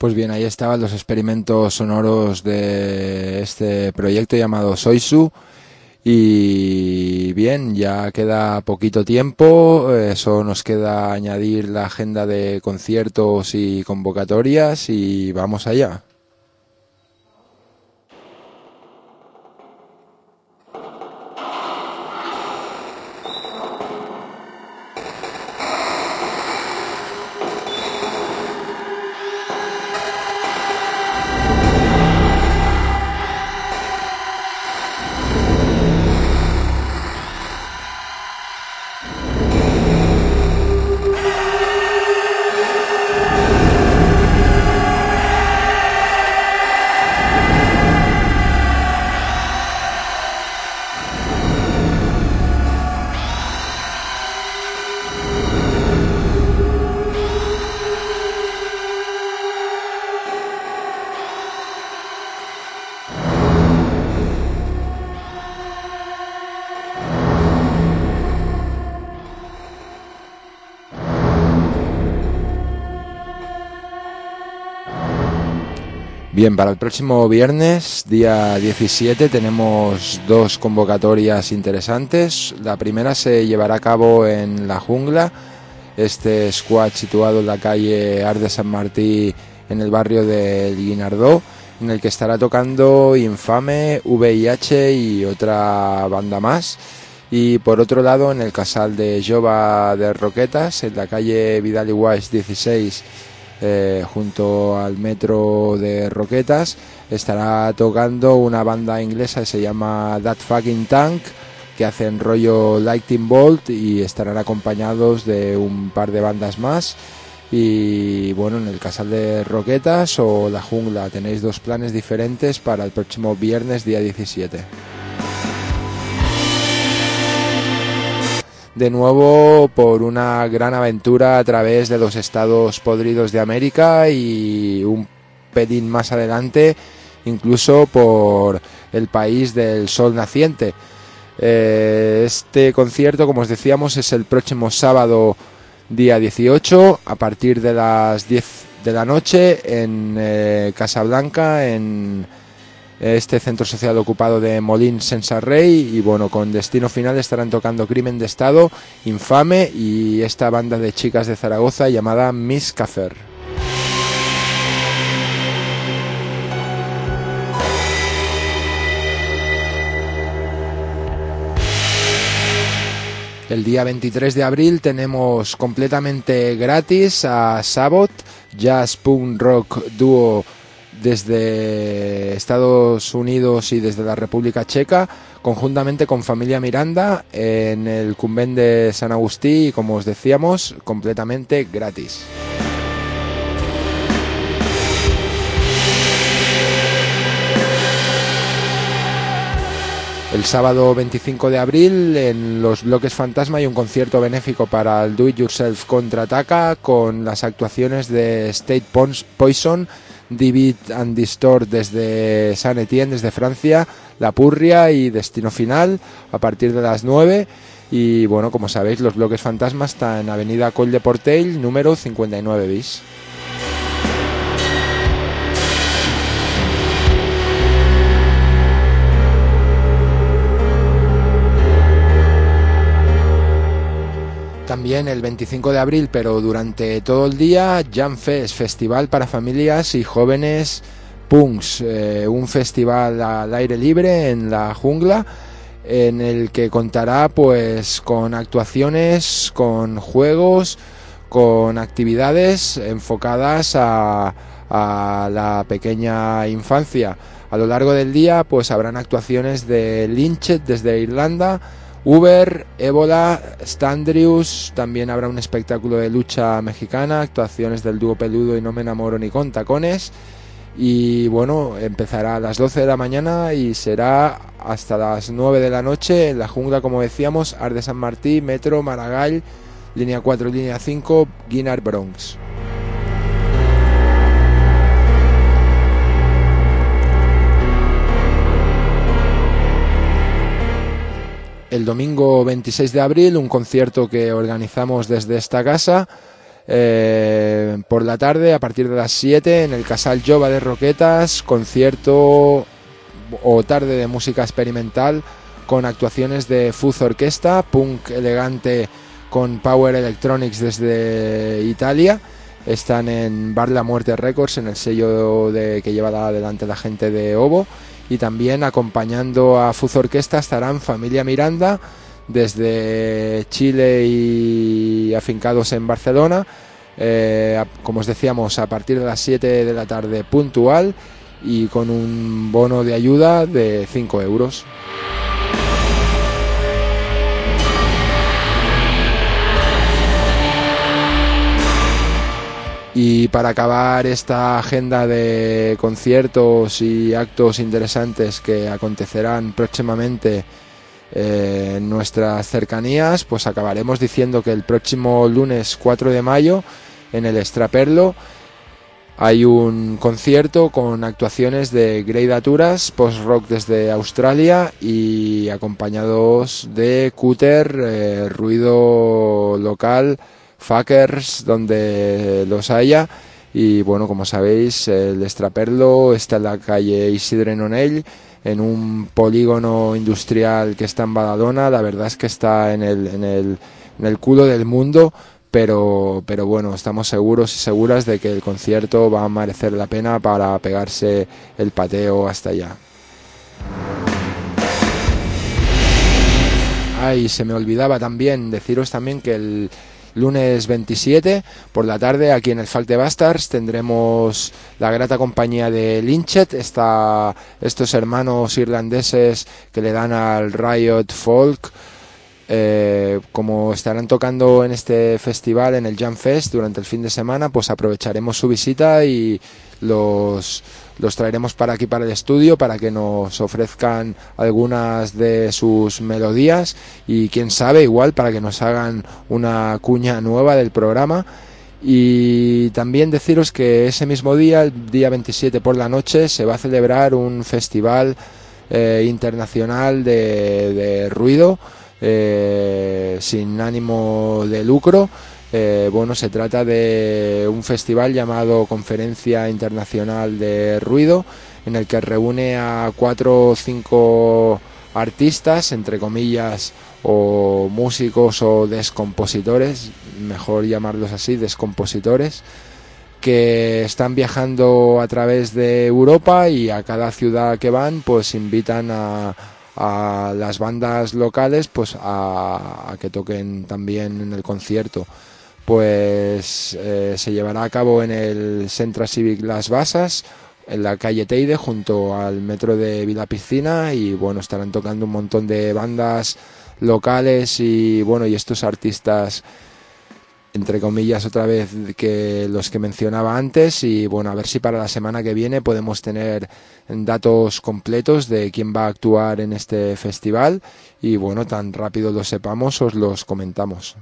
Pues bien, ahí estaban los experimentos sonoros de este proyecto llamado Soisu. Y bien, ya queda poquito tiempo, eso nos queda añadir la agenda de conciertos y convocatorias y vamos allá. Bien, para el próximo viernes, día diecisiete, tenemos dos convocatorias interesantes. La primera se llevará a cabo en La Jungla, este squad situado en la calle Arc de Sant Martí, en el barrio del Guinardó, en el que estará tocando Infame, V I H y otra banda más. Y por otro lado, en el Casal de Jova de Roquetas, en la calle Vidal i Guaix dieciséis, Eh, junto al metro de Roquetas, estará tocando una banda inglesa que se llama That Fucking Tank, que hacen rollo Lightning Bolt, y estarán acompañados de un par de bandas más. Y bueno, en el Casal de Roquetas o La Jungla tenéis dos planes diferentes para el próximo viernes, día diecisiete. De nuevo por una gran aventura a través de los estados podridos de América y un pelín más adelante incluso por el país del sol naciente. Eh, este concierto, como os decíamos, es el próximo sábado día dieciocho a partir de las diez de la noche en eh, Casablanca, en este centro social ocupado de Molins en Sarrey. Y bueno, con destino final estarán tocando Crimen de Estado, Infame y esta banda de chicas de Zaragoza llamada Miss Caffer. El día veintitrés de abril tenemos completamente gratis a Sabot, jazz punk rock dúo desde Estados Unidos y desde la República Checa, conjuntamente con Familia Miranda en el Convent de San Agustí, y como os decíamos, completamente gratis. El sábado veinticinco de abril en los Bloques Fantasma hay un concierto benéfico para el Do It Yourself Contraataca, con las actuaciones de State Poison, Divide and Distort desde Saint Etienne, desde Francia, La Purria y Destino Final a partir de las nueve. Y bueno, como sabéis, los Bloques Fantasma están en Avenida Coll de Portell, número cincuenta y nueve bis. También el veinticinco de abril, pero durante todo el día, Jam Fest, festival para familias y jóvenes punks, eh, un festival al aire libre en La Jungla, en el que contará pues con actuaciones, con juegos, con actividades enfocadas a, a la pequeña infancia. A lo largo del día pues habrán actuaciones de Lynchet desde Irlanda, Uber, Ébola, Standrius, también habrá un espectáculo de lucha mexicana, actuaciones del dúo Peludo y No Me Enamoro Ni Con Tacones. Y bueno, empezará a las doce de la mañana y será hasta las nueve de la noche en La Jungla, como decíamos, Arc de Sant Martí, Metro, Maragall, línea cuatro y línea cinco, Guinard, Bronx. El domingo veintiséis de abril, un concierto que organizamos desde esta casa, Eh, por la tarde, a partir de las siete, en el Casal Jova de Roquetas, concierto o tarde de música experimental con actuaciones de Fuzz Orquesta, punk elegante con Power Electronics desde Italia. Están en Bar La Muerte Records, en el sello de, que lleva adelante la gente de Ovo. Y también acompañando a Fuzz Orquesta estarán Familia Miranda desde Chile y afincados en Barcelona, eh, como os decíamos, a partir de las siete de la tarde puntual y con un bono de ayuda de cinco euros. Y para acabar esta agenda de conciertos y actos interesantes que acontecerán próximamente eh, en nuestras cercanías, pues acabaremos diciendo que el próximo lunes cuatro de mayo en el Extraperlo hay un concierto con actuaciones de Grey Daturas, post-rock desde Australia y acompañados de Cúter, eh, ruido local, fuckers donde los haya. Y bueno, como sabéis, el Extraperlo está en la calle Isidre Nonell, en un polígono industrial que está en Badalona. La verdad es que está en el, en el, en el culo del mundo, pero, pero bueno, estamos seguros y seguras de que el concierto va a merecer la pena para pegarse el pateo hasta allá. Ay, se me olvidaba también deciros también que el lunes veintisiete por la tarde aquí en el Fact de Bastards tendremos la grata compañía de Lynchet, esta, estos hermanos irlandeses que le dan al Riot Folk. Eh, como estarán tocando en este festival, en el Jam Fest, durante el fin de semana, pues aprovecharemos su visita y los, los traeremos para aquí, para el estudio, para que nos ofrezcan algunas de sus melodías y quién sabe, igual para que nos hagan una cuña nueva del programa. Y también deciros que ese mismo día, el día veintisiete por la noche, se va a celebrar un festival eh, internacional de, de ruido, Eh, sin ánimo de lucro. Eh, bueno, se trata de un festival llamado Conferencia Internacional de Ruido, en el que reúne a cuatro o cinco artistas, entre comillas, o músicos o descompositores, mejor llamarlos así, descompositores, que están viajando a través de Europa y a cada ciudad que van pues invitan a a las bandas locales pues a, a que toquen también en el concierto. Pues eh, se llevará a cabo en el Centre Cívic Las Basas, en la calle Teide, junto al metro de Vilapiscina, y bueno, estarán tocando un montón de bandas locales y bueno, y estos artistas, entre comillas, otra vez, que los que mencionaba antes. Y bueno, a ver si para la semana que viene podemos tener datos completos de quién va a actuar en este festival y bueno, tan rápido lo sepamos os los comentamos.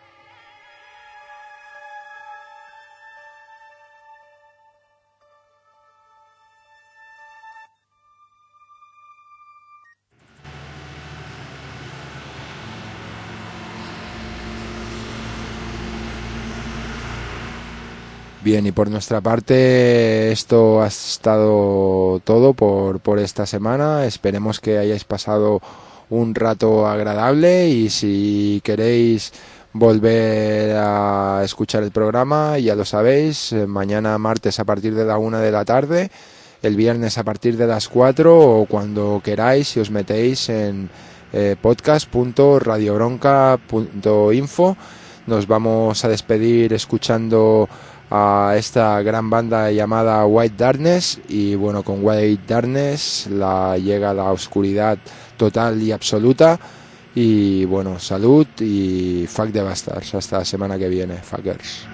Bien, y por nuestra parte esto ha estado todo por, por esta semana. Esperemos que hayáis pasado un rato agradable y si queréis volver a escuchar el programa, ya lo sabéis, mañana martes a partir de la una de la tarde, el viernes a partir de las cuatro o cuando queráis, si os metéis en eh, podcast punto radiobronca punto info. Nos vamos a despedir escuchando a esta gran banda llamada White Darkness y bueno, con White Darkness la llega la oscuridad total y absoluta. Y bueno, salud y fuck the bastards. Hasta la semana que viene, fuckers.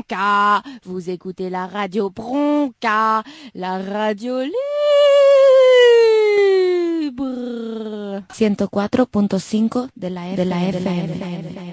Bronca. Vous écoutez la radio Bronca, la radio libre. ciento cuatro punto cinco de la F M.